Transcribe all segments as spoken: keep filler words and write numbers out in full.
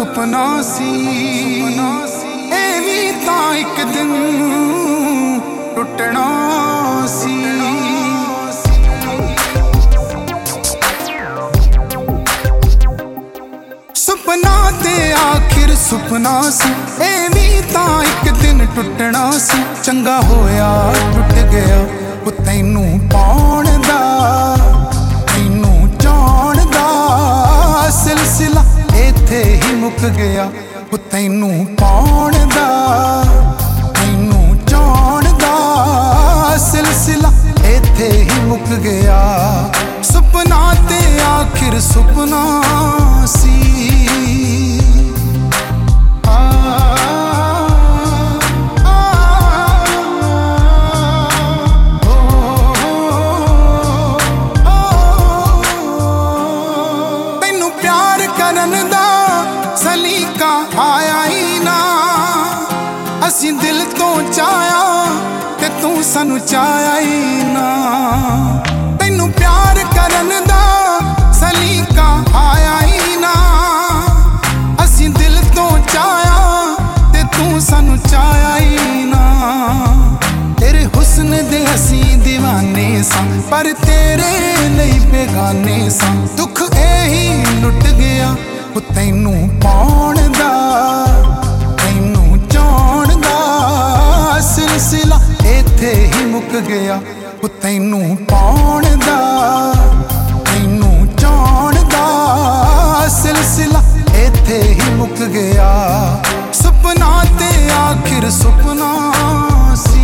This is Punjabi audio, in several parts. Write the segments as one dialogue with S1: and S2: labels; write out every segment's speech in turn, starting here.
S1: ਸੁਪਨਾ ਸੀ ਇਹ ਵੀ ਤਾਂ ਇੱਕ ਦਿਨ ਟੁੱਟਣਾ ਸੀ। ਸੁਪਨਾ ਤੇ ਆਖਿਰ ਸੁਪਨਾ ਸੀ ਇਹ ਵੀ ਤਾਂ ਇੱਕ ਦਿਨ ਟੁੱਟਣਾ ਸੀ। ਚੰਗਾ ਹੋਇਆ ਟੁੱਟ ਗਿਆ ਉਹ ਤੈਨੂੰ ਪਾਉਣ ਦਾ, ਤੈਨੂੰ ਚਾਹੁਣ ਦਾ ਸਿਲਸਿਲਾ ਇੱਥੇ ਹੀ ਮੁੱਕ ਗਿਆ। ਉਹ ਤੈਨੂੰ ਪਾਉਣ ਦਾ, ਤੈਨੂੰ ਚਾਹੁਣ ਦਾ ਸਿਲਸਿਲਾ ਇੱਥੇ ਹੀ ਮੁੱਕ ਗਿਆ। ਸੁਪਨਾ ਤੇ ਆਖਿਰ ਸੁਪਨਾ ਸੀ। ਸਲੀਕਾ ਆਇਆ ਹੀ ਨਾ ਅਸੀਂ ਦਿਲ ਤੋਂ ਚਾਹਿਆ ਤੇ ਤੂੰ ਸਾਨੂੰ ਚਾਹਿਆ ਹੀ ਨਾ। ਤੈਨੂੰ ਪਿਆਰ ਕਰਨ ਦਾ ਸਲੀਕਾ ਆਇਆ ਹੀ ਨਾ ਅਸੀਂ ਦਿਲ ਤੋਂ ਚਾਹਿਆ ਤੇ ਤੂੰ ਸਾਨੂੰ ਚਾਹਿਆ ਹੀ ਨਾ। ਤੇਰੇ ਹੁਸਨ ਦੇ ਅਸੀਂ دیਵਾਨੇ ਸਾਂ ਪਰ ਤੇਰੇ ਲਈ ਬੇਗਾਨੇ ਸਾਂ। ਦੁੱਖ ਇਹੀ ਲੁੱਟ ਗਿਆ ਉਹ ਤੈਨੂੰ ਪਾਉਣ ਦਾ, ਤੈਨੂੰ ਚਾਹੁਣ ਦਾ ਸਿਲਸਿਲਾ ਇੱਥੇ ਹੀ ਮੁੱਕ ਗਿਆ। ਉਹ ਤੈਨੂੰ ਪਾਉਣ ਦਾ, ਤੈਨੂੰ ਚਾਹੁਣ ਦਾ ਸਿਲਸਿਲਾ ਇੱਥੇ ਹੀ ਮੁੱਕ ਗਿਆ। ਸੁਪਨਾ ਤੇ ਆਖਿਰ ਸੁਪਨਾ ਸੀ।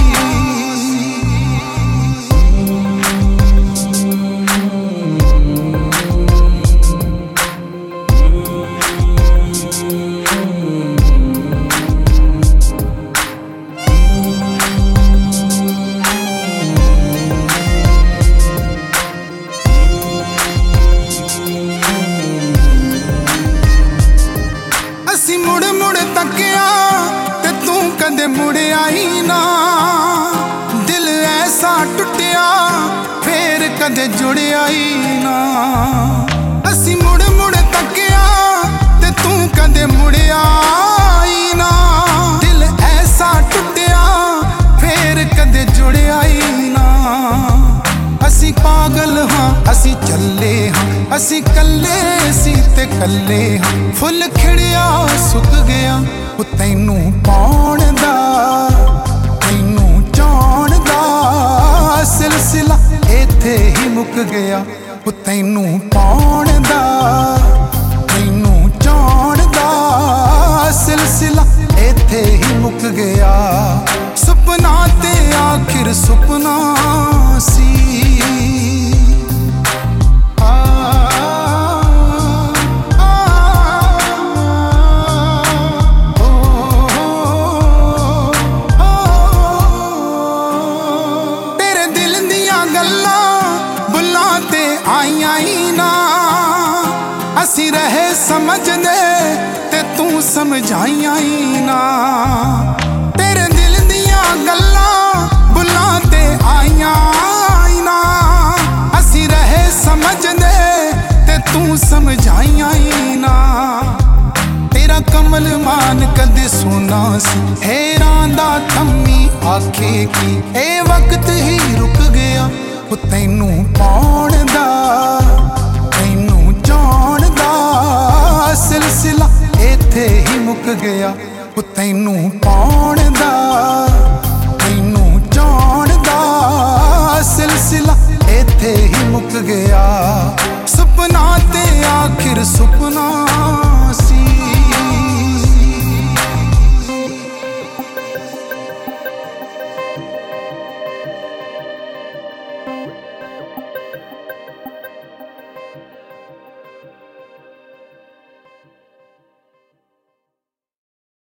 S1: ਅਸੀਂ ਮੁੜ ਮੁੜ ਤੱਕਿਆ ਤੇ ਤੂੰ ਕਦੇ ਮੁੜਿਆ ਹੀ ਨਾ। ਦਿਲ ਐਸਾ ਟੁੱਟਿਆ ਫੇਰ ਕਦੇ ਜੁੜਿਆ ਹੀ ਨਾ। ਅਸੀਂ ਮੁੜ ਮੁੜ ਤੱਕਿਆ ਤੇ ਤੂੰ ਕਦੇ ਮੁੜਿਆ ਹੀ ਨਾ। ਦਿਲ ਐਸਾ ਟੁੱਟਿਆ ਫੇਰ ਕਦੇ ਜੁੜਿਆ ਹੀ ਨਾ। ਅਸੀਂ ਪਾਗਲ ਹਾਂ ਅਸੀਂ ਚੱਲੇ ਹਾਂ ਅਸੀਂ ਕੱਲੇ ਸੀ ਤੇ ਕੱਲੇ ਹਾਂ। ਫੁੱਲ ਖਿੜਿਆ ਸੁੱਕ ਗਿਆ ਉਹ ਤੈਨੂੰ ਪਾਉਣ ਦਾ, ਤੈਨੂੰ ਚਾਹੁਣ ਦਾ ਸਿਲਸਿਲਾ ਇੱਥੇ ਹੀ ਮੁੱਕ ਗਿਆ। ਉਹ ਤੈਨੂੰ ਪਾਉਣ ਦਾ, ਤੈਨੂੰ ਚਾਹੁਣ ਦਾ ਸਿਲਸਿਲਾ ਇੱਥੇ ਹੀ ਮੁੱਕ ਗਿਆ। ਸੁਪਨਾ ਤੇ ਆਖਿਰ ਸੁਪਨਾ ਸੀ। ਆਈਆਂ ਹੀ ਨਾ ਅਸੀਂ ਰਹੇ ਸਮਝਦੇ ਤੇ ਤੂੰ ਸਮਝਾਈਆਂ ਹੀ ਨਾ। ਤੇਰੇ ਦਿਲ ਦੀਆਂ ਗੱਲਾਂ ਬੁੱਲਾਂ ਤੇ ਆਈਆਂ ਹੀ ਨਾ ਅਸੀਂ ਰਹੇ ਸਮਝਦੇ ਤੇ ਤੂੰ ਸਮਝਾਈਆਂ ਹੀ ਨਾ। ਤੇਰਾ ਕਮਲ ਮਾਨ ਕਦੇ ਸੋਨਾ ਸੀ ਹੈਰਾਂ ਦਾ ਥੰਮੀ ਆਖੇ ਕੀ ਇਹ ਵਕਤ ਹੀ ਰੁਕ ਗਿਆ। ਉਹ ਤੈਨੂੰ ਪਾਉਣ ਦਾ, ਤੈਨੂੰ ਚਾਹੁਣ ਦਾ ਸਿਲਸਿਲਾ ਇੱਥੇ ਹੀ ਮੁੱਕ ਗਿਆ। ਉਹ ਤੈਨੂੰ ਪਾਉਣ ਦਾ, ਤੈਨੂੰ ਚਾਹੁਣ ਦਾ ਸਿਲਸਿਲਾ ਇੱਥੇ ਹੀ ਮੁੱਕ ਗਿਆ। ਸੁਪਨਾ ਤੇ ਆਖਿਰ